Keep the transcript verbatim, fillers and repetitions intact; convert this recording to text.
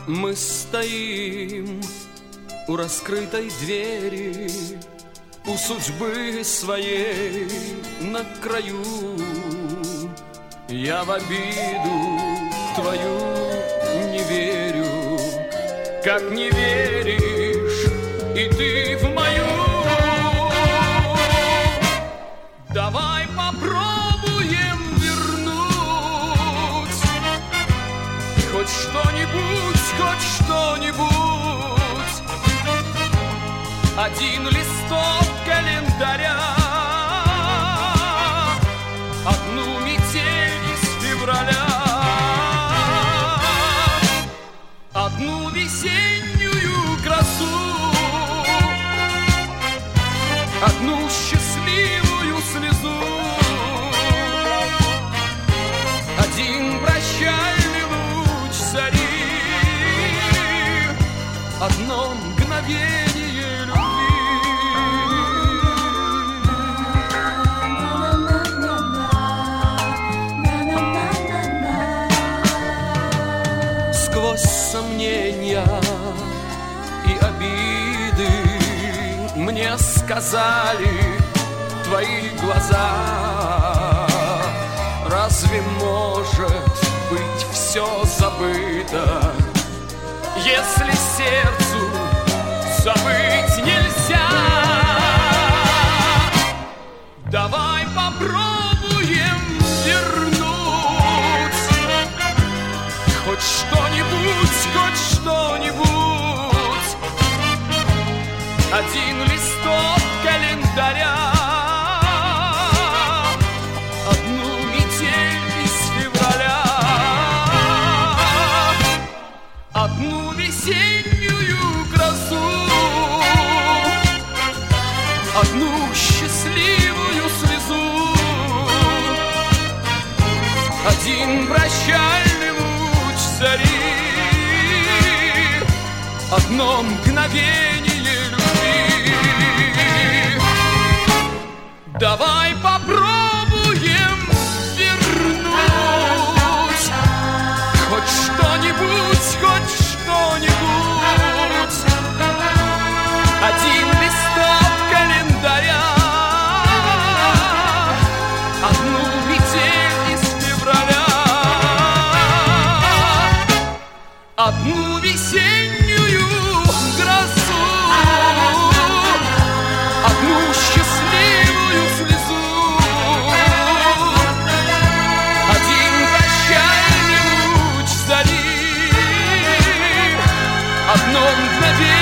Мы стоим у раскрытой двери, у судьбы своей на краю. Я в обиду твою не верю, как не веришь и ты в мою. Давай попробуем вернуть хоть что-нибудь, хоть что-нибудь. Один листок календаря, одну метель из февраля, одну весеннюю красу, одну счастливую слезу, один прощальный луч зари, одно мгновение любви. Сквозь сомнения и обиды мне сказали твои глаза: разве может быть все забыто, если сердцу забыть нельзя? Давай попробуем вернуть хоть что-нибудь, хоть что-нибудь. Один листок календаря, одну метель из февраля, одну весеннюю красу, одну счастливую слезу, один прощальный луч зари, одно мгновение любви. Давай попробуем вернуть хоть что-нибудь, хоть что-нибудь. Один листок календаря, одну метель из февраля, одну весеннюю грозу, одну счастливую слезу, один прощальный луч зари, одно мгновение